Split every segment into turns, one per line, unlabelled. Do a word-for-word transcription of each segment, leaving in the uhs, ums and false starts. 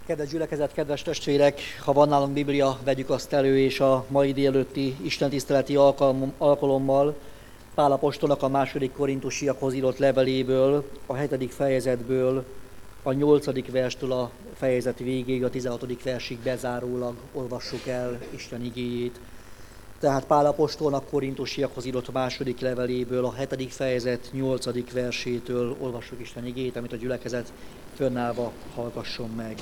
Kedves gyülekezet, kedves testvérek, ha van nálunk Biblia, vegyük azt elő, és a mai délelőtti istentiszteleti alkalom, alkalommal Pál apostolnak a második korintusiakhoz írott leveléből, a hetedik fejezetből, a nyolcadik verstől a fejezet végéig, a tizenhatodik versig bezárólag olvassuk el Isten igéjét. Tehát Pál apostolnak korintusiakhoz írott második leveléből, a hetedik fejezet nyolcadik versétől olvassuk Isten igéjét, amit a gyülekezet fönnállva hallgasson meg.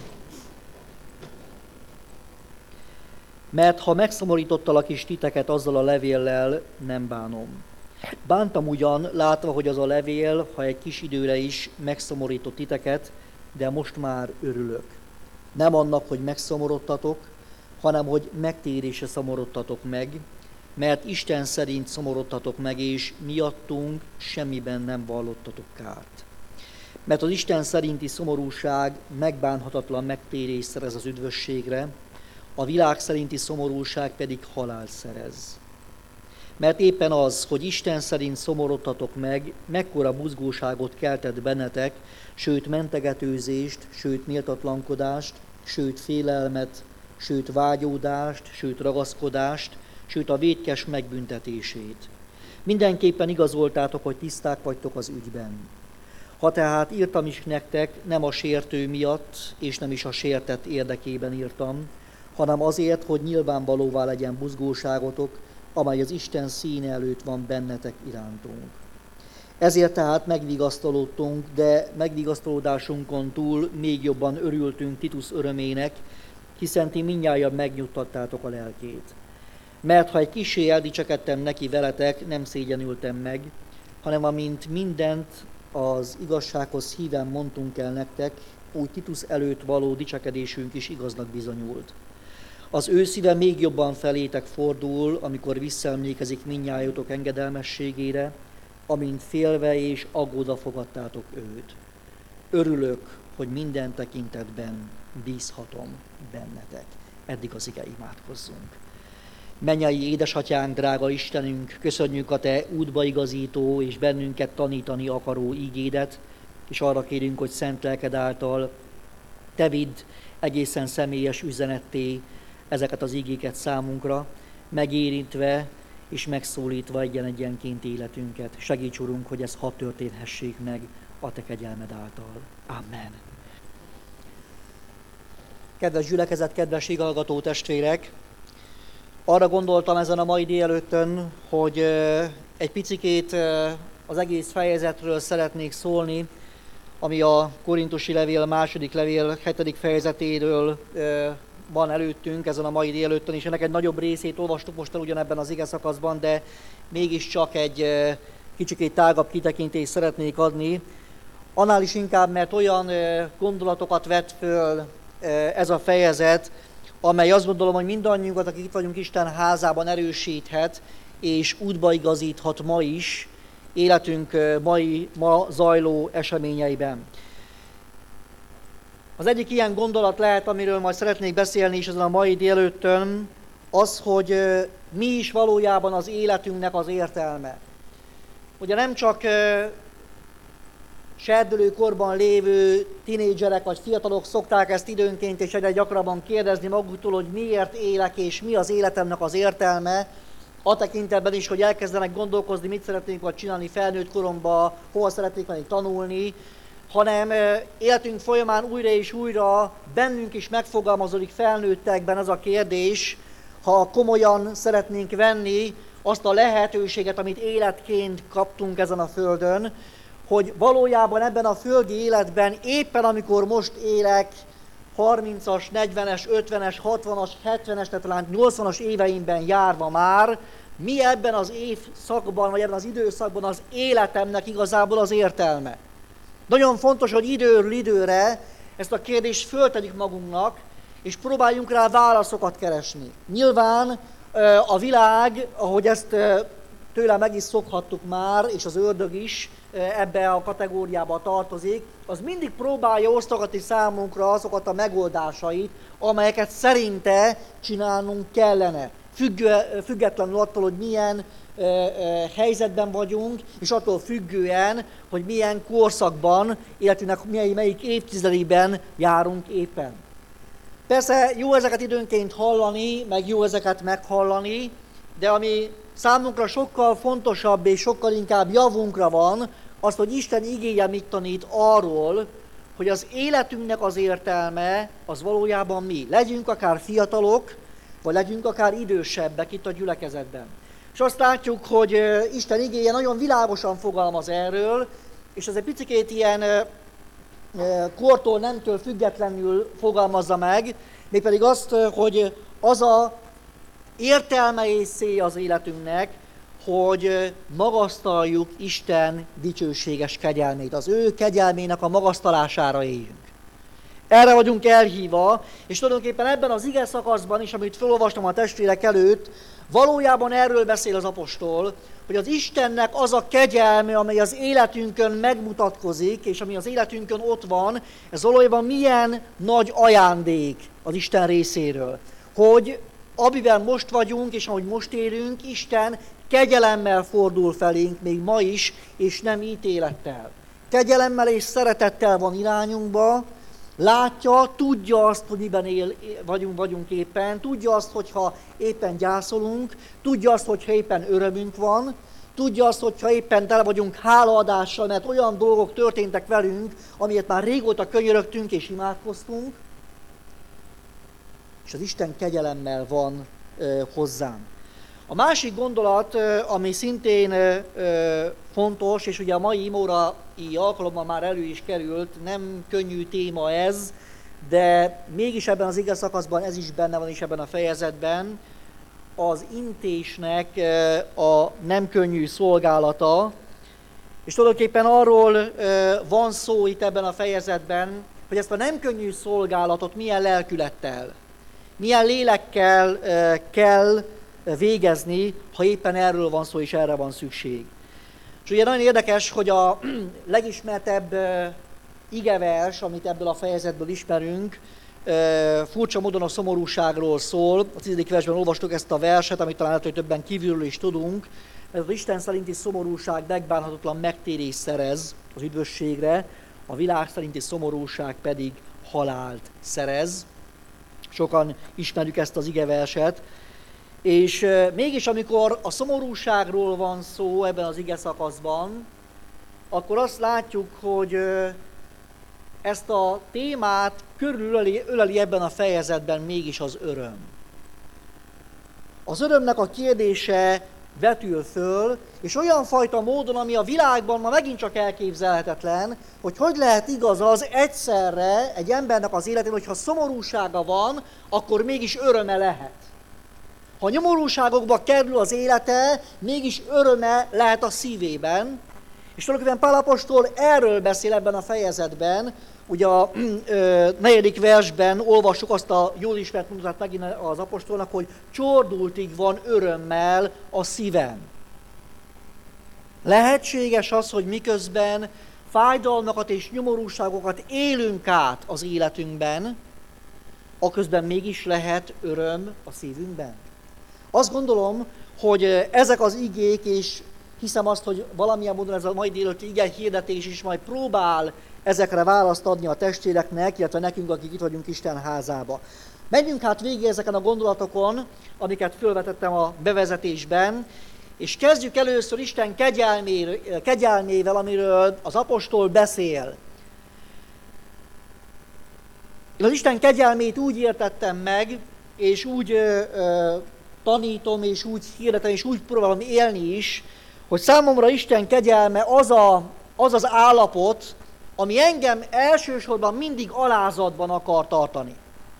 Mert ha megszomorítottalak is titeket azzal a levéllel, nem bánom. Bántam ugyan, látva, hogy az a levél, ha egy kis időre is megszomorított titeket, de most már örülök. Nem annak, hogy megszomorodtatok, hanem hogy megtérésre szomorodtatok meg, mert Isten szerint szomorodtatok meg, és miattunk semmiben nem vallottatok kárt. Mert az Isten szerinti szomorúság megbánhatatlan megtérés szerez az üdvösségre, a világ szerinti szomorúság pedig halált szerez. Mert éppen az, hogy Isten szerint szomorodtatok meg, mekkora buzgóságot keltett bennetek, sőt mentegetőzést, sőt méltatlankodást, sőt félelmet, sőt vágyódást, sőt ragaszkodást, sőt a vétkes megbüntetését. Mindenképpen igazoltátok, hogy tiszták vagytok az ügyben. Ha tehát írtam is nektek, nem a sértő miatt, és nem is a sértett érdekében írtam, hanem azért, hogy nyilvánvalóvá legyen buzgóságotok, amely az Isten színe előtt van bennetek irántunk. Ezért tehát megvigasztalódtunk, de megvigasztalódásunkon túl még jobban örültünk Titus örömének, hiszen ti mindnyájan megnyugtattátok a lelkét. Mert ha egy kissé eldicsekedtem neki veletek, nem szégyenültem meg, hanem amint mindent az igazsághoz híven mondtunk el nektek, úgy Titus előtt való dicsekedésünk is igaznak bizonyult. Az ő szíve még jobban felétek fordul, amikor visszaemlékezik mindnyájotok engedelmességére, amint félve és aggódva fogadtátok őt. Örülök, hogy minden tekintetben bízhatom bennetek. Eddig az ige, imádkozzunk. Mennyei édesatyánk, drága Istenünk, köszönjük a te útba igazító és bennünket tanítani akaró ígédet, és arra kérünk, hogy szent lelked által te vidd egészen személyes üzenetté ezeket az igéket számunkra, megérintve és megszólítva egyen-egyenként életünket. Segíts, Urunk, hogy ez hadd történhessék meg a te kegyelmed által. Amen. Kedves gyülekezet, kedves igallgató testvérek! Arra gondoltam ezen a mai délelőttön, hogy egy picikét az egész fejezetről szeretnék szólni, ami a korintusi levél második levél hetedik fejezetéről van előttünk ezen a mai délelőttön, és ennek egy nagyobb részét olvastuk most el ugyanebben az ige szakaszban, de mégiscsak egy kicsikét tágabb kitekintést szeretnék adni. Annál is inkább, mert olyan gondolatokat vet föl ez a fejezet, amely azt gondolom, hogy mindannyiunkat, akik itt vagyunk Isten házában, erősíthet, és útba igazíthat ma is, életünk mai, ma zajló eseményeiben. Az egyik ilyen gondolat lehet, amiről majd szeretnék beszélni is ezen a mai délelőttön, az, hogy mi is valójában az életünknek az értelme. Ugye nem csak serdülőkorban lévő tinédzserek vagy fiatalok szokták ezt időnként és egyre gyakrabban kérdezni maguktól, hogy miért élek és mi az életemnek az értelme, a tekintetben is, hogy elkezdenek gondolkozni, mit szeretnénk majd csinálni felnőtt koromban, hol szeretnék menni tanulni, hanem életünk folyamán újra és újra bennünk is megfogalmazódik felnőttekben az a kérdés, ha komolyan szeretnénk venni azt a lehetőséget, amit életként kaptunk ezen a földön, hogy valójában ebben a földi életben éppen amikor most élek, harmincas, negyvenes, ötvenes, hatvanas, hetvenes, tehát talán nyolcvanas éveimben járva már, mi ebben az évszakban, vagy ebben az időszakban az életemnek igazából az értelme. Nagyon fontos, hogy időről időre ezt a kérdést föltegyük magunknak, és próbáljunk rá válaszokat keresni. Nyilván a világ, ahogy ezt tőlem meg is szokhattuk már, és az ördög is ebbe a kategóriába tartozik, az mindig próbálja osztogatni számunkra azokat a megoldásait, amelyeket szerinte csinálnunk kellene. Függő, függetlenül attól, hogy milyen e, e, helyzetben vagyunk, és attól függően, hogy milyen korszakban, életünknek melyik évtizedében járunk éppen. Persze jó ezeket időnként hallani, meg jó ezeket meghallani, de ami számunkra sokkal fontosabb és sokkal inkább javunkra van, az, hogy Isten igéje mit tanít arról, hogy az életünknek az értelme az valójában mi. Legyünk akár fiatalok, vagy legyünk akár idősebbek itt a gyülekezetben. És azt látjuk, hogy Isten igéje nagyon világosan fogalmaz erről, és ez egy picikét ilyen kortól, nemtől függetlenül fogalmazza meg, mégpedig azt, hogy az a értelme és célja az életünknek, hogy magasztaljuk Isten dicsőséges kegyelmét, az ő kegyelmének a magasztalására éljünk. Erre vagyunk elhívva, és tulajdonképpen ebben az ige szakaszban is, amit felolvastam a testvérek előtt, valójában erről beszél az apostol, hogy az Istennek az a kegyelme, amely az életünkön megmutatkozik, és ami az életünkön ott van, ez valójában milyen nagy ajándék az Isten részéről. Hogy amiben most vagyunk, és ahogy most élünk, Isten kegyelemmel fordul felénk még ma is, és nem ítélettel. Kegyelemmel és szeretettel van irányunkba, látja, tudja azt, hogy miben él, vagyunk, vagyunk éppen, tudja azt, hogyha éppen gyászolunk, tudja azt, hogyha éppen örömünk van, tudja azt, hogyha éppen tele vagyunk hálaadással, mert olyan dolgok történtek velünk, amiért már régóta könyörögtünk és imádkoztunk, és az Isten kegyelemmel van ö, hozzánk. A másik gondolat, ami szintén fontos, és ugye a mai imórai alkalommal már elő is került, nem könnyű téma ez, de mégis ebben az ige szakaszban ez is benne van is ebben a fejezetben, az intésnek a nem könnyű szolgálata, és tulajdonképpen arról van szó itt ebben a fejezetben, hogy ezt a nem könnyű szolgálatot milyen lelkülettel, milyen lélekkel kell végezni, ha éppen erről van szó, és erre van szükség. És ugye nagyon érdekes, hogy a legismertebb igevers, amit ebből a fejezetből ismerünk, furcsa módon a szomorúságról szól. A tizedik versben olvastuk ezt a verset, amit talán lehet, hogy többen kívülről is tudunk, mert az Isten szerinti szomorúság megbánhatatlan megtérés szerez az üdvösségre, a világ szerinti szomorúság pedig halált szerez. Sokan ismerjük ezt az igeverset. És mégis, amikor a szomorúságról van szó ebben az ige szakaszban, akkor azt látjuk, hogy ezt a témát körülöleli öleli ebben a fejezetben mégis az öröm. Az örömnek a kérdése vetül föl, és olyan fajta módon, ami a világban ma megint csak elképzelhetetlen, hogy hogy lehet igaz az egyszerre egy embernek az életén, hogyha szomorúsága van, akkor mégis öröme lehet. Ha nyomorúságokba kerül az élete, mégis öröme lehet a szívében. És tulajdonképpen Pál apostol erről beszél ebben a fejezetben. Ugye a ö, negyedik versben olvassuk azt a jól ismert mondatát megint az apostolnak, hogy csordultig van örömmel a szívem. Lehetséges az, hogy miközben fájdalmakat és nyomorúságokat élünk át az életünkben, aközben mégis lehet öröm a szívünkben. Azt gondolom, hogy ezek az igék, és hiszem azt, hogy valamilyen módon ez a mai délelőtti ige hirdetés is majd próbál ezekre választ adni a testvéreknek, illetve nekünk, akik itt vagyunk Isten házába. Menjünk hát végig ezeken a gondolatokon, amiket fölvetettem a bevezetésben, és kezdjük először Isten kegyelmével, amiről az apostol beszél. Én az Isten kegyelmét úgy értettem meg, és úgy ö, ö, tanítom, és úgy hirdetem, és úgy próbálom élni is, hogy számomra Isten kegyelme az, a, az az állapot, ami engem elsősorban mindig alázatban akar tartani.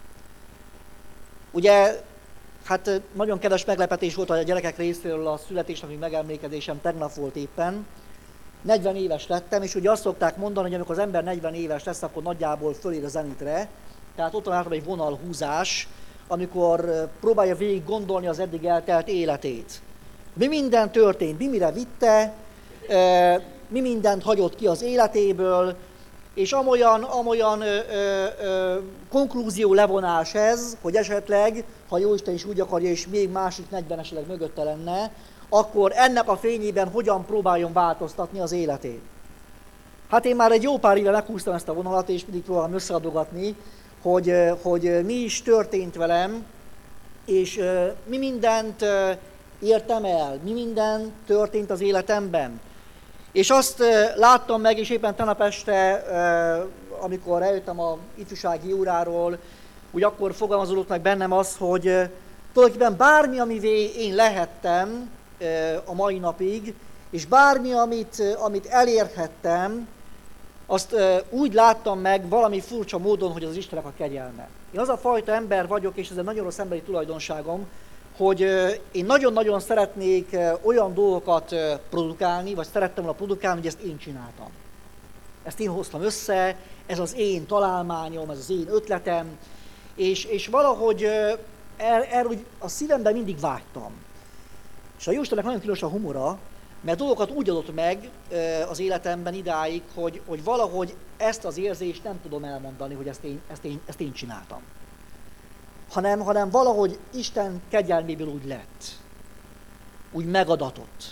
Ugye, hát nagyon kedves meglepetés volt a gyerekek részéről a születésnapi megemlékezésem, tegnap volt éppen. negyven éves lettem, és ugye azt szokták mondani, hogy amikor az ember negyven éves lesz, akkor nagyjából fölér a zenitre. Tehát ott van általában egy vonalhúzás, amikor próbálja végig gondolni az eddig eltelt életét. Mi minden történt, mi mire vitte, mi mindent hagyott ki az életéből, és amolyan, amolyan ö, ö, ö, konklúzió levonás ez, hogy esetleg, ha Jóisten is úgy akarja, és még másik negyven esetleg mögötte lenne, akkor ennek a fényében hogyan próbáljon változtatni az életét. Hát én már egy jó pár éve meghúztam ezt a vonalat, és mindig próbálom összeadogatni, hogy, hogy mi is történt velem, és mi mindent értem el, mi minden történt az életemben. És azt láttam meg, és éppen tegnap este, amikor eljöttem a ifjúsági óráról, úgy akkor fogalmazódott meg bennem az, hogy tulajdonképpen bármi, amivé én lehettem a mai napig, és bármi, amit, amit elérhettem, azt úgy láttam meg valami furcsa módon, hogy az Istennek a kegyelme. Én az a fajta ember vagyok, és ez egy nagyon rossz emberi tulajdonságom, hogy én nagyon-nagyon szeretnék olyan dolgokat produkálni, vagy szerettem volna produkálni, hogy ezt én csináltam. Ezt én hoztam össze, ez az én találmányom, ez az én ötletem, és, és valahogy erre er, a szívemben mindig vágytam. És a Jóistennek nagyon tilos a humora, mert dolgokat úgy adott meg az életemben idáig, hogy, hogy valahogy ezt az érzést nem tudom elmondani, hogy ezt én, ezt én, ezt én csináltam. Hanem, hanem valahogy Isten kegyelméből úgy lett, úgy megadatott.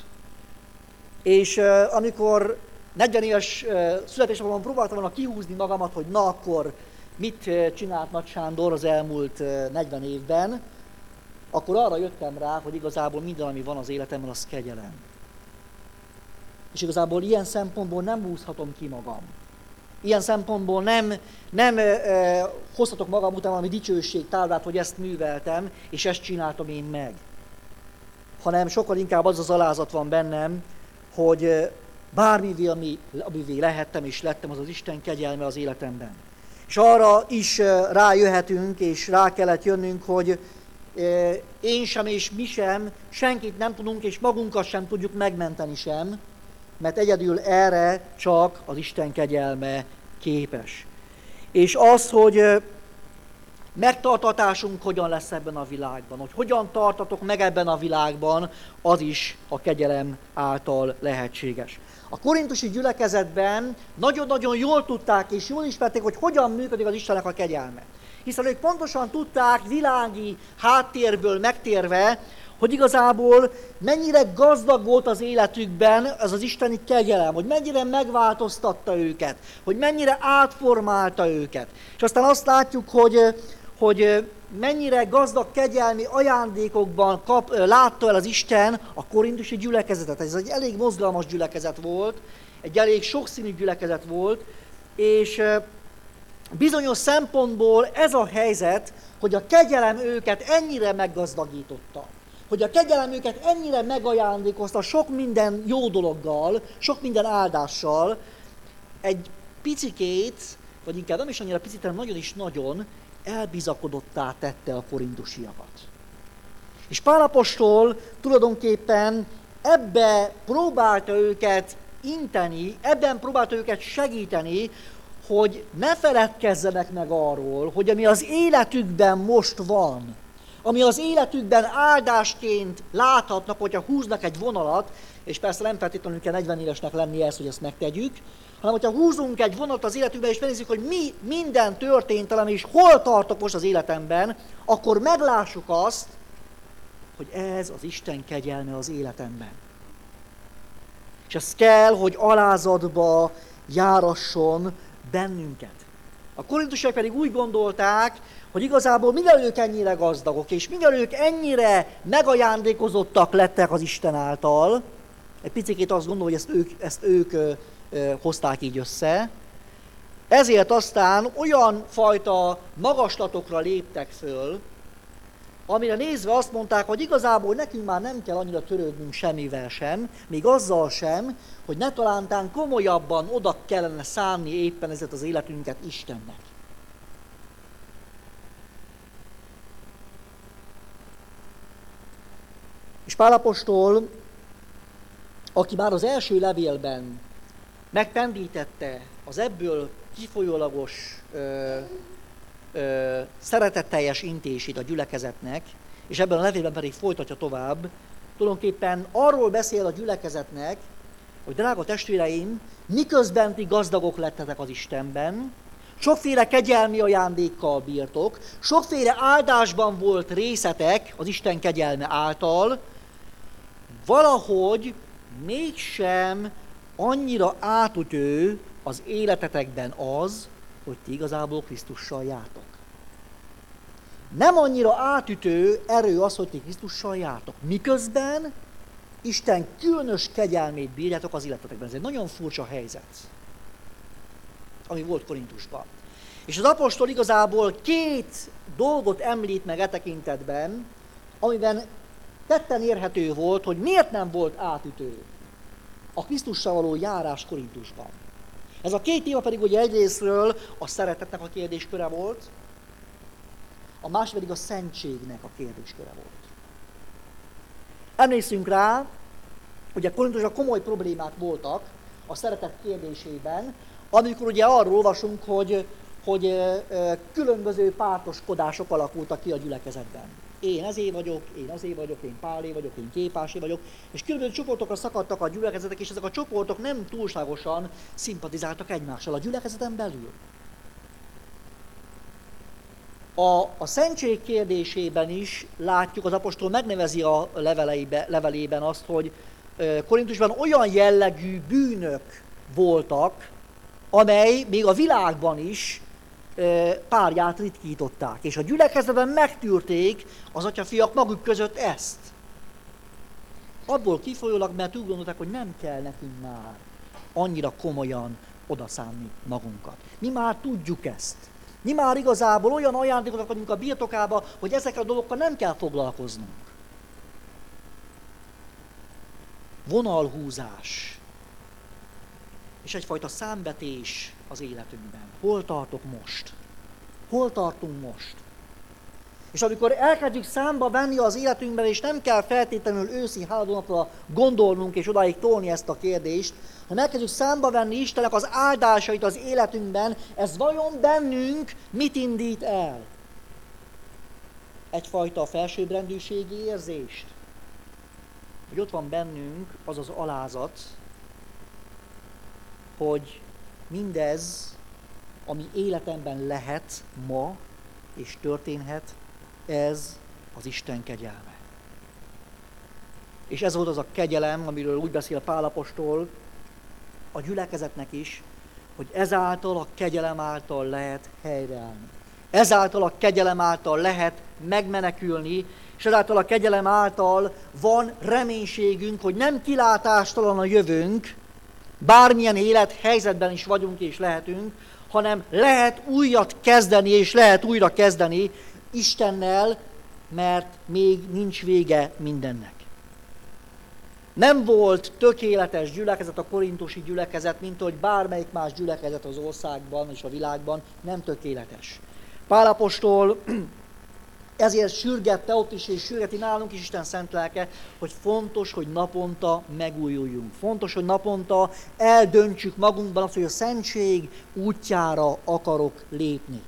És uh, amikor negyven éves uh, születésnapomon próbáltam volna kihúzni magamat, hogy na akkor mit uh, csinált Nagy Sándor az elmúlt uh, negyven évben, akkor arra jöttem rá, hogy igazából minden, ami van az életemben, az kegyelem. És igazából ilyen szempontból nem húzhatom ki magam. Ilyen szempontból nem, nem eh, hozhatok magam után valami dicsőség távlát, hogy ezt műveltem, és ezt csináltam én meg. Hanem sokkal inkább az az alázat van bennem, hogy eh, bármivé, ami, amivé lehettem és lettem, az az Isten kegyelme az életemben. És arra is eh, rájöhetünk, és rá kellett jönnünk, hogy eh, én sem és mi sem, senkit nem tudunk, és magunkat sem tudjuk megmenteni sem, mert egyedül erre csak az Isten kegyelme képes. És az, hogy megtartatásunk hogyan lesz ebben a világban, hogy hogyan tartatok meg ebben a világban, az is a kegyelem által lehetséges. A korintusi gyülekezetben nagyon-nagyon jól tudták és jól ismerték, hogy hogyan működik az Istennek a kegyelme. Hiszen ők pontosan tudták világi háttérből megtérve, hogy igazából mennyire gazdag volt az életükben ez az isteni kegyelem, hogy mennyire megváltoztatta őket, hogy mennyire átformálta őket. És aztán azt látjuk, hogy, hogy mennyire gazdag kegyelmi ajándékokban kap, látta el az Isten a korintusi gyülekezetet. Ez egy elég mozgalmas gyülekezet volt, egy elég sokszínű gyülekezet volt, és bizonyos szempontból ez a helyzet, hogy a kegyelem őket ennyire meggazdagította. Hogy a kegyelem őket ennyire megajándékozta sok minden jó dologgal, sok minden áldással, egy picikét, vagy inkább nem is annyira picit, hanem nagyon is nagyon elbizakodottá tette a korintusiakat. És Pál apostol tulajdonképpen ebbe próbálta őket inteni, ebben próbálta őket segíteni, hogy ne feledkezzenek meg arról, hogy ami az életükben most van, ami az életükben áldásként láthatnak, hogyha húznak egy vonalat, és persze nem feltétlenül kell negyven évesnek lenni ezt, hogy ezt megtegyük, hanem hogyha húzunk egy vonalat az életükben, és megnézzük, hogy mi minden történt velem, és hol tartok most az életemben, akkor meglássuk azt, hogy ez az Isten kegyelme az életemben. És ez kell, hogy alázatba járasson bennünket. A korintusiak pedig úgy gondolták, hogy igazából mivel ők ennyire gazdagok, és mivel ők ennyire megajándékozottak lettek az Isten által, egy picikét azt gondolom, hogy ezt ők, ezt ők ö, ö, hozták így össze, ezért aztán olyan fajta magaslatokra léptek föl, amire nézve azt mondták, hogy igazából nekünk már nem kell annyira törődnünk semmivel sem, még azzal sem, hogy ne talántán komolyabban oda kellene szánni éppen ezért az életünket Istennek. És Pál apostol, aki már az első levélben megpendítette az ebből kifolyólagos ö, ö, szeretetteljes intését a gyülekezetnek, és ebben a levélben pedig folytatja tovább, tulajdonképpen arról beszél a gyülekezetnek, hogy drága testvéreim, miközben ti gazdagok lettetek az Istenben, sokféle kegyelmi ajándékkal bírtok, sokféle áldásban volt részetek az Isten kegyelme által, valahogy mégsem annyira átütő az életetekben az, hogy ti igazából Krisztussal jártok. Nem annyira átütő erő az, hogy ti Krisztussal jártok. Miközben Isten különös kegyelmét bírjátok az életetekben. Ez egy nagyon furcsa helyzet, ami volt Korintusban. És az apostol igazából két dolgot említ meg e tekintetben, amiben tetten érhető volt, hogy miért nem volt átütő a Krisztussal való járás Korintusban. Ez a két téma pedig ugye egyrészről a szeretetnek a kérdésköre volt, a másik pedig a szentségnek a kérdésköre volt. Emlékszünk rá, hogy a Korintusban komoly problémák voltak a szeretet kérdésében, amikor ugye arról olvasunk, hogy, hogy különböző pártoskodások alakultak ki a gyülekezetben. Én ezé vagyok, én azé vagyok, én Pálé vagyok, én Képásé vagyok, és különböző csoportokra szakadtak a gyülekezetek, és ezek a csoportok nem túlságosan szimpatizáltak egymással a gyülekezeten belül. A, a szentség kérdésében is látjuk, az apostol megnevezi a leveleibe, levelében azt, hogy Korintusban olyan jellegű bűnök voltak, amely még a világban is párját ritkították. És a gyülekezetben megtűrték az atyafiak maguk között ezt. Abból kifolyólag, mert úgy gondolták, hogy nem kell nekünk már annyira komolyan odaszánni magunkat. Mi már tudjuk ezt. Mi már igazából olyan ajándékot vagyunk a birtokába, hogy ezekkel a dolgokkal nem kell foglalkoznunk. Vonalhúzás és egyfajta számvetés az életünkben. Hol tartok most? Hol tartunk most? És amikor elkezdjük számba venni az életünkben, és nem kell feltétlenül őszi háladónapra gondolnunk és odáig tolni ezt a kérdést, hanem elkezdjük számba venni Istennek az áldásait az életünkben, ez vajon bennünk mit indít el? Egyfajta felsőbbrendűségi érzést? Hogy ott van bennünk az az alázat, hogy mindez, ami életemben lehet ma és történhet, ez az Isten kegyelme. És ez volt az a kegyelem, amiről úgy beszél Pál apostol a gyülekezetnek is, hogy ezáltal a kegyelem által lehet helyreállni. Ezáltal a kegyelem által lehet megmenekülni, és ezáltal a kegyelem által van reménységünk, hogy nem kilátástalan a jövőnk, bármilyen élethelyzetben is vagyunk és lehetünk, hanem lehet újat kezdeni, és lehet újra kezdeni Istennel, mert még nincs vége mindennek. Nem volt tökéletes gyülekezet, a korintusi gyülekezet, mint hogy bármelyik más gyülekezet az országban és a világban nem tökéletes. Pál apostol ezért sürgette ott is, és sürgeti nálunk is Isten szent lelke, hogy fontos, hogy naponta megújuljunk. Fontos, hogy naponta eldöntsük magunkban azt, hogy a szentség útjára akarok lépni.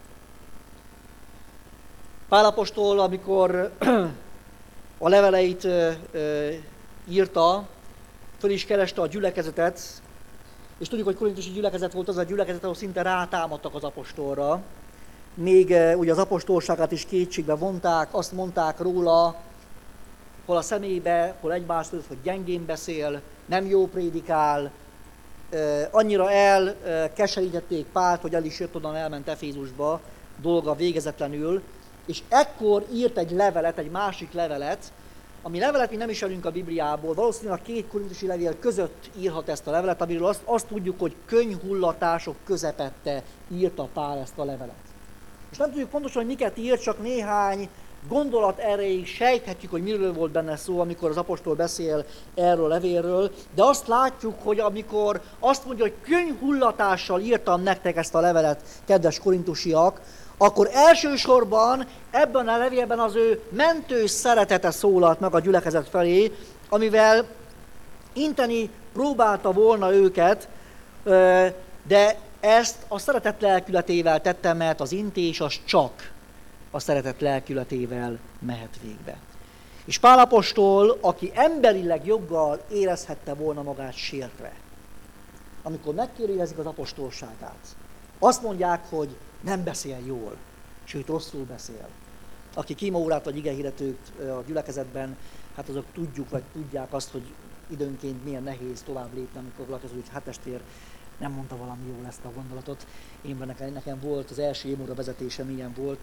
Pál apostol, amikor a leveleit ö, ö, írta, föl is kereste a gyülekezetet, és tudjuk, hogy korintusi gyülekezet volt az a gyülekezet, ahol szinte rátámadtak az apostolra. Még ugye az apostolságát is kétségbe vonták, azt mondták róla, hol a személybe, hol egymást, hogy gyengén beszél, nem jó prédikál, annyira elkeserítették Pált, hogy el is jött onnan, elment Efézusba, dolga végezetlenül, és ekkor írt egy levelet, egy másik levelet, ami levelet mi nem ismerünk a Bibliából, valószínűleg a két korintusi levél között írhat ezt a levelet, amiről azt, azt tudjuk, hogy könnyhullatások közepette írta Pál ezt a levelet. És nem tudjuk pontosan, hogy miket írt, csak néhány gondolat erejéig sejthetjük, hogy miről volt benne szó, amikor az apostol beszél erről a levélről, de azt látjuk, hogy amikor azt mondja, hogy könnyhullatással írtam nektek ezt a levelet, kedves korintusiak, akkor elsősorban ebben a levélben az ő mentő szeretete szólalt meg a gyülekezet felé, amivel inteni próbálta volna őket, de ezt a szeretet lelkületével tette, mert az intés az csak a szeretet lelkületével mehet végbe. És Pál apostol, aki emberileg joggal érezhette volna magát sértve, amikor megkérdőjelezik az apostolságát, azt mondják, hogy nem beszél jól, sőt rosszul beszél. Aki kímaórát vagy igehirdetőt a gyülekezetben, hát azok tudjuk, vagy tudják azt, hogy időnként milyen nehéz tovább lépni, amikor valaki az úgy, hát testvér, nem mondta valami jól ezt a gondolatot. Én nekem, nekem volt, az első émóra vezetésem ilyen volt,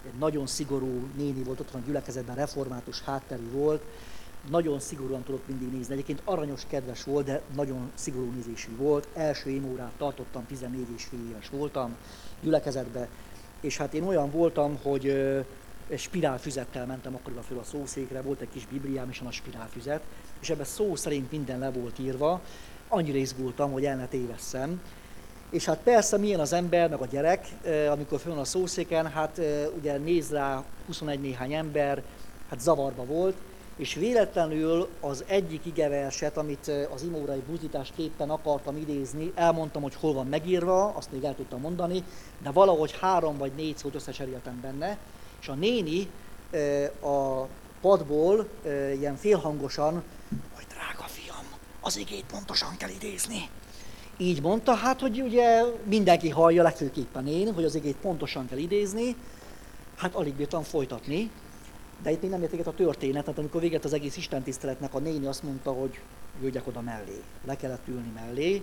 egy nagyon szigorú néni volt, ott van a gyülekezetben, református hátterű volt, nagyon szigorúan tudott mindig nézni. Egyébként aranyos, kedves volt, de nagyon szigorú nézésű volt. Első imórát tartottam, tizennégy és fél éves voltam gyülekezetbe, és hát én olyan voltam, hogy egy spirálfüzettel mentem akkoriban föl a szószékre, volt egy kis bibliám és a spirálfüzet, és ebben szó szerint minden le volt írva, annyira izgultam, hogy el ne tévesszem. És hát persze milyen az ember, meg a gyerek, amikor föl van a szószéken, hát ugye néz rá huszonegy néhány ember, hát zavarba volt, és véletlenül az egyik igeverset, amit az imórai buzdításképpen akartam idézni, elmondtam, hogy hol van megírva, azt még el tudtam mondani, de valahogy három vagy négy szót összecseréltem benne, és a néni a padból ilyen félhangosan, hogy drága fiam, az igét pontosan kell idézni. Így mondta, hát, hogy ugye mindenki hallja, legfőképpen én, hogy az igét pontosan kell idézni, hát alig bírtam folytatni, de itt még nem értéket a történetet, amikor véget az egész istentiszteletnek a néni azt mondta, hogy jöjjek oda mellé. Le kellett ülni mellé,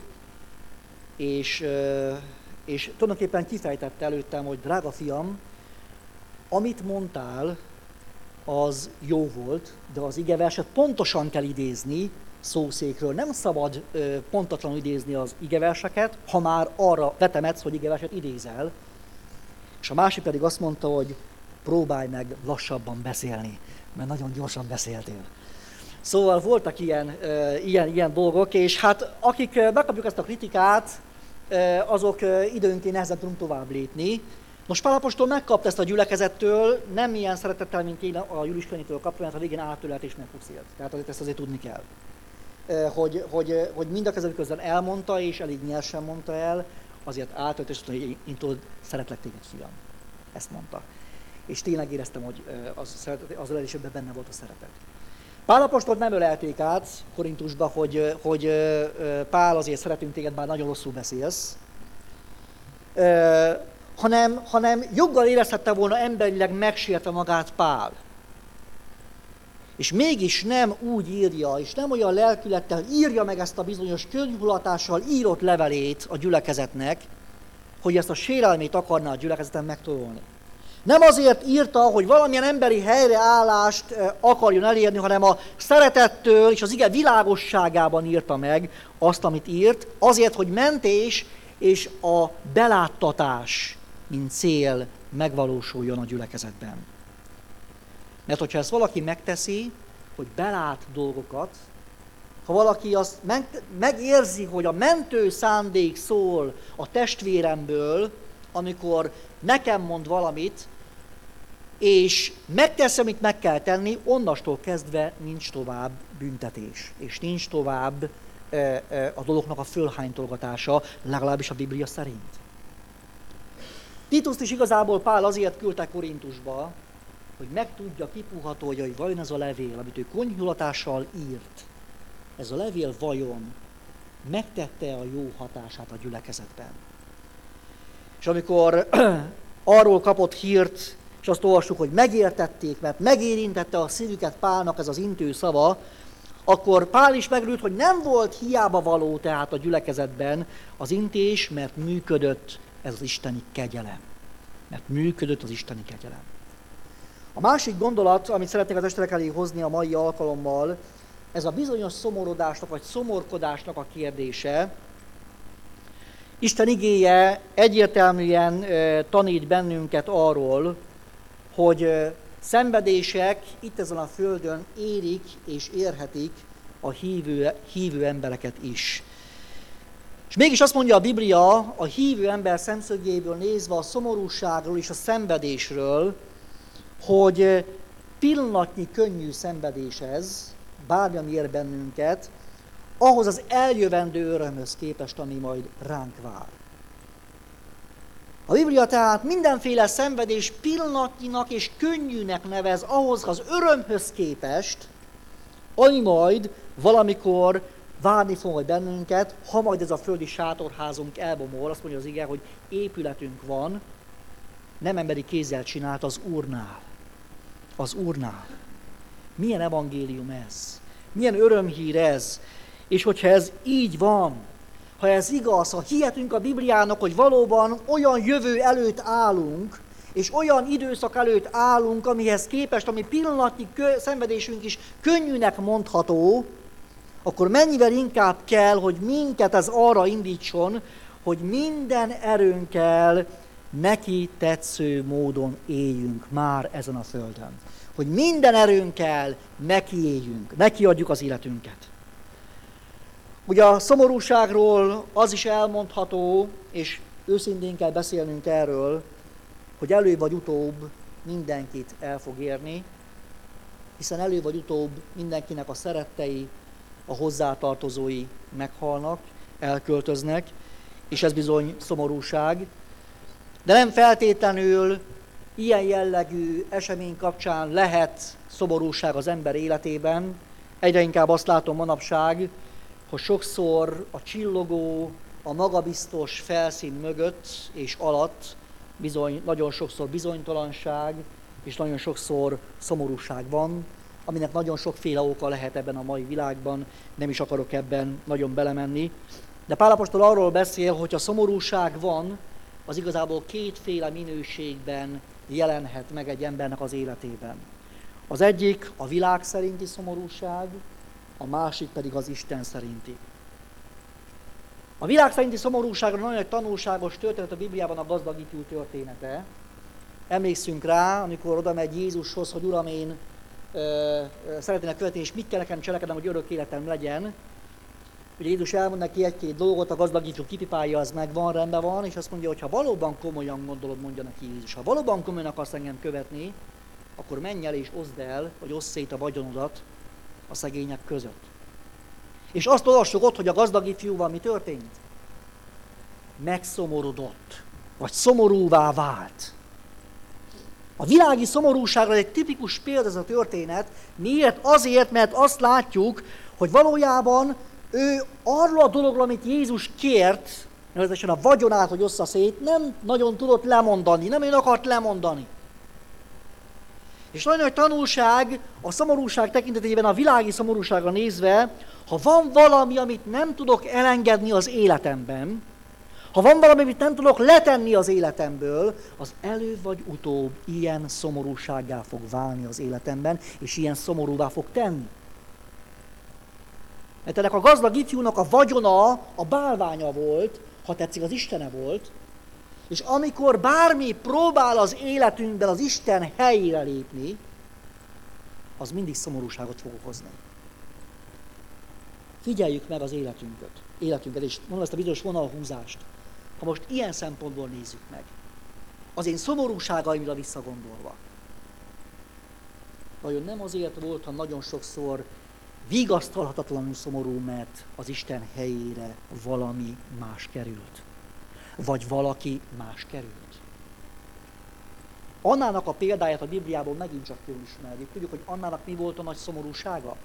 és, és tulajdonképpen kifejtette előttem, hogy drága fiam, amit mondtál, az jó volt, de az igeverset pontosan kell idézni szószékről. Nem szabad ö, pontatlanul idézni az igeverseket, ha már arra vetemedsz, hogy igeverset idézel. És a másik pedig azt mondta, hogy próbálj meg lassabban beszélni, mert nagyon gyorsan beszéltél. Szóval voltak ilyen, ö, ilyen, ilyen dolgok, és hát akik megkapjuk ezt a kritikát, ö, azok ö, időnként nehezen tudunk tovább lépni. Most Pál apostol megkapta ezt a gyülekezettől, nem ilyen szeretettel, mint én a Julius könyvétől kaptam, mert a végén átölelt és megpuszílt. Tehát azért ezt azért tudni kell. Hogy, hogy, hogy mind a kezelő közben elmondta, és elég nyersen mondta el, azért átölt, és mondta, hogy én tudod, szeretlek téged, fiam. Ezt mondta. És tényleg éreztem, hogy az, az ölelésében benne volt a szeretet. Pál apostolt nem ölelték át Korintusba, hogy, hogy Pál, azért szeretünk téged, bár nagyon rosszul beszélsz, hanem, hanem joggal érezhette volna emberileg megsértve magát Pál. És mégis nem úgy írja, és nem olyan lelkülettel, hogy írja meg ezt a bizonyos könyvhulatással írott levelét a gyülekezetnek, hogy ezt a sérelmét akarná a gyülekezeten megtorolni. Nem azért írta, hogy valamilyen emberi helyreállást akarjon elérni, hanem a szeretettől és az ige világosságában írta meg azt, amit írt, azért, hogy mentés és a beláttatás, mint cél megvalósuljon a gyülekezetben. Mert hogyha ezt valaki megteszi, hogy belát dolgokat, ha valaki azt megérzi, hogy a mentő szándék szól a testvéremből, amikor nekem mond valamit, és megteszi, amit meg kell tenni, onnastól kezdve nincs tovább büntetés, és nincs tovább e, e, a dolognak a fölhánytolgatása, legalábbis a Biblia szerint. Tituszt is igazából Pál azért küldte Korintusba, hogy megtudja, kipuhatolja, hogy vajon ez a levél, amit ő konyhulatással írt, ez a levél vajon megtette a jó hatását a gyülekezetben. És amikor arról kapott hírt, és azt olvassuk, hogy megértették, mert megérintette a szívüket Pálnak ez az intő szava, akkor Pál is megörült, hogy nem volt hiába való tehát a gyülekezetben az intés, mert működött ez az isteni kegyelem. Mert működött az isteni kegyelem. A másik gondolat, amit szeretnék az testvérek elé hozni a mai alkalommal, ez a bizonyos szomorodásnak vagy szomorkodásnak a kérdése. Isten igéje egyértelműen tanít bennünket arról, hogy szenvedések itt ezen a földön érik és érhetik a hívő, hívő embereket is. És mégis azt mondja a Biblia a hívő ember szemszögéből nézve a szomorúságról és a szenvedésről, hogy pillanatnyi könnyű szenvedés ez, bármi, ami ér bennünket, ahhoz az eljövendő örömhöz képest, ami majd ránk vár. A Biblia tehát mindenféle szenvedés pillanatnyinak és könnyűnek nevez ahhoz az örömhöz képest, ami majd valamikor várni fog majd bennünket, ha majd ez a földi sátorházunk elbomol. Azt mondja az ige, hogy épületünk van, nem emberi kézzel csinált, az Úrnál. Az Úrnál. Milyen evangélium ez? Milyen örömhír ez? És hogyha ez így van, ha ez igaz, ha hihetünk a Bibliának, hogy valóban olyan jövő előtt állunk, és olyan időszak előtt állunk, amihez képest, ami pillanatnyi kö- szenvedésünk is könnyűnek mondható, akkor mennyivel inkább kell, hogy minket ez arra indítson, hogy minden erőnkkel neki tetsző módon éljünk már ezen a földön. Hogy minden erőnkkel neki éljünk, neki adjuk az életünket. Ugye a szomorúságról az is elmondható, és őszintén kell beszélnünk erről, hogy előbb vagy utóbb mindenkit el fog érni, hiszen előbb vagy utóbb mindenkinek a szerettei, a hozzátartozói meghalnak, elköltöznek, és ez bizony szomorúság. De nem feltétlenül ilyen jellegű esemény kapcsán lehet szomorúság az ember életében. Egyre inkább azt látom manapság, hogy sokszor a csillogó, a magabiztos felszín mögött és alatt bizony, nagyon sokszor bizonytalanság, és nagyon sokszor szomorúság van, aminek nagyon sokféle oka lehet ebben a mai világban, nem is akarok ebben nagyon belemenni. De Pál apostol arról beszél, hogy a szomorúság van, az igazából kétféle minőségben jelenhet meg egy embernek az életében. Az egyik a világ szerinti szomorúság, a másik pedig az Isten szerinti. A világ szerinti szomorúságra nagyon egy tanulságos történet a Bibliában a gazdag ifjú története. Emlékszünk rá, amikor oda megy Jézushoz, hogy Uram, én ö, ö, szeretnének követni, és mit kell nekem cselekednem, hogy örök életem legyen. Ugye Jézus elmond neki egy-két dolgot, a gazdag ifjú kipipálja, az megvan, rendben van, és azt mondja, hogy ha valóban komolyan gondolod, mondja neki Jézus, ha valóban komolyan akarsz engem követni, akkor menj el és oszd el, vagy oszd szét a vagyonodat a szegények között. És azt olvassuk ott, hogy a gazdag ifjúval mi történt? Megszomorodott, vagy szomorúvá vált. A világi szomorúságra egy tipikus példa ez a történet. Miért? Azért, mert azt látjuk, hogy valójában ő arról a dologról, amit Jézus kért, nevezetesen a vagyonát, hogy ossza szét, nem nagyon tudott lemondani, nem ő akart lemondani. És nagyon nagy tanulság a szomorúság tekintetében, a világi szomorúságra nézve, ha van valami, amit nem tudok elengedni az életemben, ha van valami, amit nem tudok letenni az életemből, az előbb vagy utóbb ilyen szomorúsággá fog válni az életemben, és ilyen szomorúvá fog tenni. Mert ennek a gazdag ifjúnak a vagyona a bálványa volt, ha tetszik, az Istene volt, és amikor bármi próbál az életünkben az Isten helyére lépni, az mindig szomorúságot fog okozni. Figyeljük meg az életünket, életünket, és mondom ezt a bizonyos vonalhúzást. Ha most ilyen szempontból nézzük meg, az én szomorúságaimra visszagondolva, vajon nem azért volt, ha nagyon sokszor vigasztalhatatlanul szomorú, mert az Isten helyére valami más került. Vagy valaki más került. Annának a példáját a Bibliából megint csak jól ismerjük. Tudjuk, hogy Annának mi volt a nagy szomorúsága?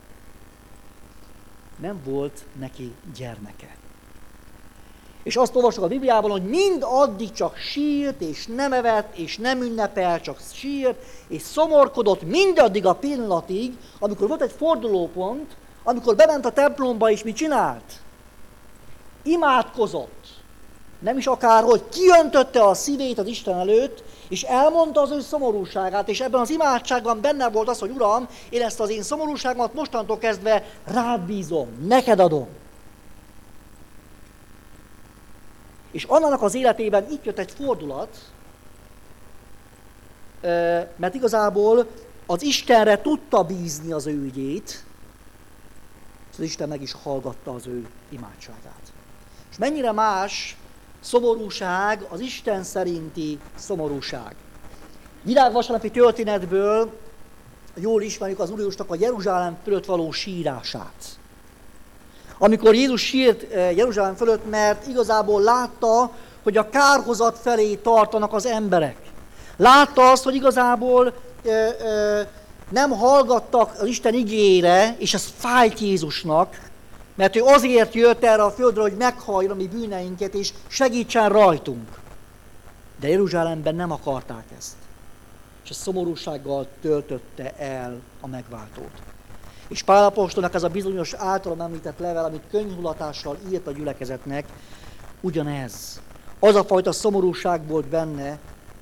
Nem volt neki gyermeke. És azt olvasok a Bibliában, hogy mind addig csak sírt, és nem evett, és nem ünnepel, csak sírt, és szomorkodott mindaddig a pillanatig, amikor volt egy fordulópont, amikor bement a templomba, és mit csinált? Imádkozott. Nem is akárhogy, kiöntötte a szívét az Isten előtt, és elmondta az ő szomorúságát, és ebben az imádságban benne volt az, hogy Uram, én ezt az én szomorúságomat mostantól kezdve rád bízom, neked adom. És annak az életében itt jött egy fordulat, mert igazából az Istenre tudta bízni az ő ügyét, és az Isten meg is hallgatta az ő imádságát. És mennyire más szomorúság az Isten szerinti szomorúság. Virágvasárnapi történetből jól ismerjük az Úr Jézusnak a Jeruzsálem fölött való sírását. Amikor Jézus sírt Jeruzsálem fölött, mert igazából látta, hogy a kárhozat felé tartanak az emberek. Látta azt, hogy igazából ö, ö, nem hallgattak az Isten igére, és ez fájt Jézusnak, mert ő azért jött erre a földre, hogy meghallja a mi bűneinket, és segítsen rajtunk. De Jeruzsálemben nem akarták ezt. És a szomorúsággal töltötte el a megváltót. És Pál apostolnak ez a bizonyos általam említett level, amit könnyhulatással írt a gyülekezetnek, ugyanez. Az a fajta szomorúság volt benne,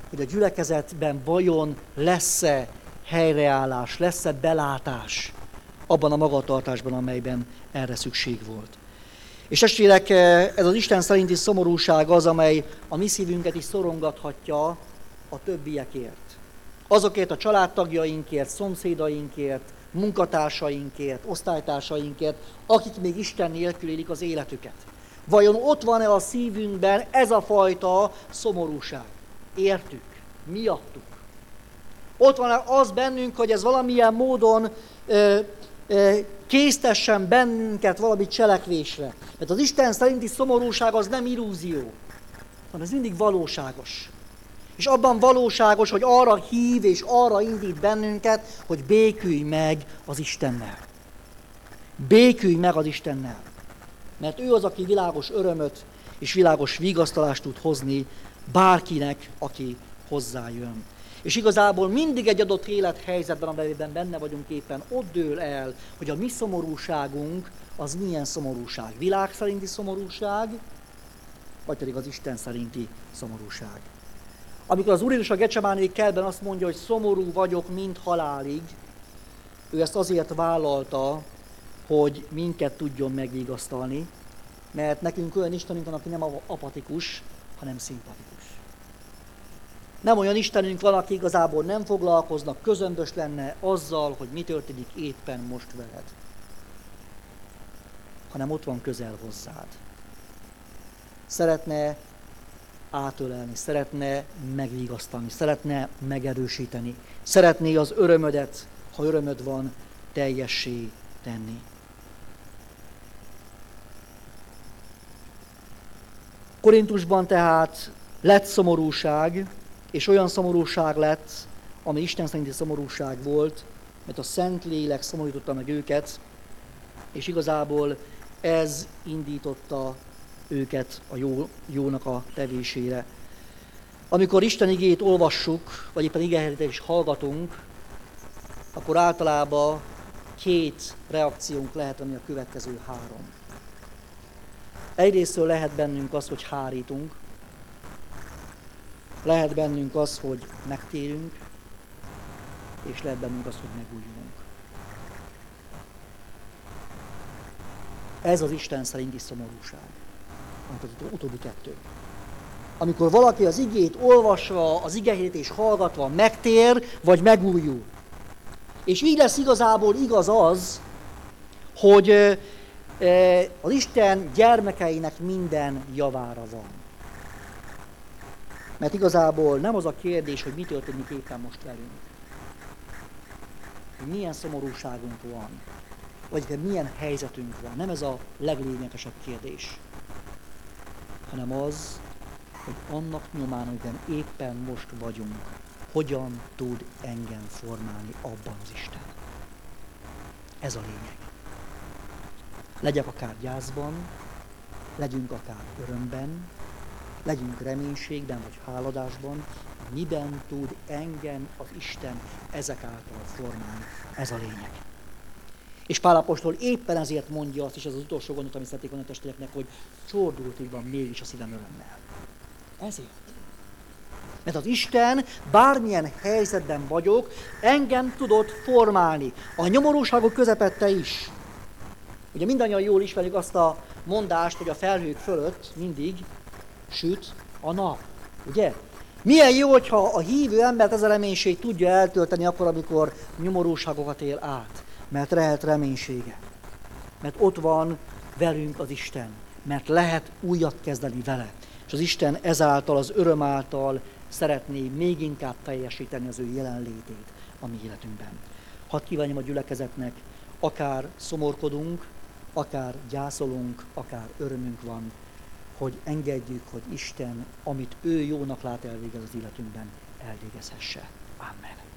hogy a gyülekezetben vajon lesz-e helyreállás, lesz-e belátás abban a magatartásban, amelyben erre szükség volt. És testvérek, ez az Isten szerinti szomorúság az, amely a mi szívünket is szorongathatja a többiekért. Azokért a családtagjainkért, szomszédainkért, munkatársainkért, osztálytársainkért, akik még Isten nélkül élik az életüket. Vajon ott van-e a szívünkben ez a fajta szomorúság? Értük, miattuk. Ott van az bennünk, hogy ez valamilyen módon ö, ö, késztessen bennünket valami cselekvésre. Mert az Isten szerinti szomorúság az nem illúzió, hanem ez mindig valóságos. És abban valóságos, hogy arra hív és arra indít bennünket, hogy békülj meg az Istennel. Békülj meg az Istennel. Mert ő az, aki világos örömöt és világos vigasztalást tud hozni bárkinek, aki hozzájön. És igazából mindig egy adott élethelyzetben, amelyben benne vagyunk éppen, ott dől el, hogy a mi szomorúságunk az milyen szomorúság. Világ szerinti szomorúság, vagy pedig az Isten szerinti szomorúság. Amikor az Úr Jézus a Gecsemánéi kertben azt mondja, hogy szomorú vagyok, mint halálig, ő ezt azért vállalta, hogy minket tudjon megvigasztalni, mert nekünk olyan Istenünk van, aki nem apatikus, hanem szimpatikus. Nem olyan Istenünk van, aki igazából nem foglalkoznak, közömbös lenne azzal, hogy mi történik éppen most veled, hanem ott van közel hozzád. Szeretne átölelni, szeretne megvigasztalni, szeretne megerősíteni, szeretné az örömödet, ha örömöd van, teljessé tenni. Korintusban tehát lett szomorúság, és olyan szomorúság lett, ami Isten szerinti szomorúság volt, mert a Szentlélek szomorította meg őket, és igazából ez indította őket a jó, jónak a tevésére. Amikor Isten igét olvassuk, vagy éppen igehirdetést hallgatunk, akkor általában két reakciónk lehet, ami a következő három. Egyrésztől lehet bennünk az, hogy hárítunk, lehet bennünk az, hogy megtérünk, és lehet bennünk az, hogy megújulunk. Ez az Isten szerinti szomorúság. Az utóbbi kettő. Amikor valaki az igét olvasva, az igehirdetést hallgatva megtér, vagy megújul. És így lesz igazából igaz az, hogy az Isten gyermekeinek minden javára van. Mert igazából nem az a kérdés, hogy mi történik éppen most velünk. Hogy milyen szomorúságunk van, vagy milyen helyzetünk van. Nem ez a leglényegesebb kérdés, hanem az, hogy annak nyomán, amiben éppen most vagyunk, hogyan tud engem formálni abban az Isten. Ez a lényeg. Legyek akár gyászban, legyünk akár örömben, legyünk reménységben vagy háladásban, miben tud engem az Isten ezek által formálni. Ez a lényeg. És Pál apostol éppen ezért mondja azt is, ez az utolsó gondot, amit szeretnék mondani a testvéreknek, hogy csordultig van mégis a szívem örömmel. Ezért. Mert az Isten bármilyen helyzetben vagyok, engem tudott formálni. A nyomorúságok közepette is. Ugye mindannyian jól ismerjük azt a mondást, hogy a felhők fölött mindig süt a nap. Ugye? Milyen jó, hogyha a hívő embert ez a reménység tudja eltölteni akkor, amikor nyomorúságokat él át. Mert lehet reménysége. Mert ott van velünk az Isten. Mert lehet újat kezdeni vele. És az Isten ezáltal, az öröm által szeretné még inkább teljesíteni az ő jelenlétét a mi életünkben. Hadd kívánjam a gyülekezetnek, akár szomorkodunk, akár gyászolunk, akár örömünk van, hogy engedjük, hogy Isten, amit ő jónak lát, elvégez az életünkben, elvégezhesse. Amen.